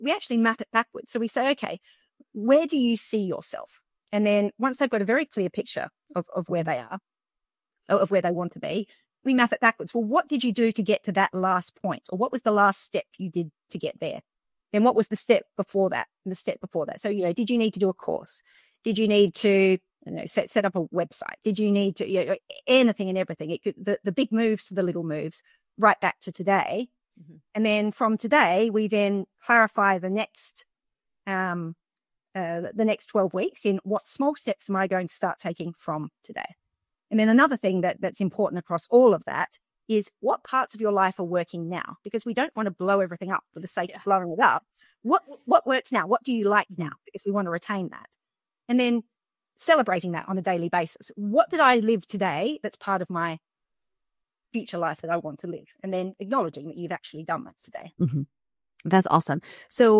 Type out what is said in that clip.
we actually map it backwards. So we say, okay, where do you see yourself? And then once they've got a very clear picture of where they are, of where they want to be, we map it backwards. Well, what did you do to get to that last point? Or what was the last step you did to get there? Then what was the step before that? And the step before that. So, did you need to do a course? Did you need to set up a website? Did you need to, anything and everything? It could, the big moves to the little moves, right back to today. Mm-hmm. And then from today, we then clarify the next 12 weeks in what small steps am I going to start taking from today? And then another thing that's important across all of that is what parts of your life are working now, because we don't want to blow everything up for the sake of blowing it up. What works now? What do you like now? Because we want to retain that. And then celebrating that on a daily basis. What did I live today that's part of my future life that I want to live? And then acknowledging that you've actually done that today. Mm-hmm. That's awesome. So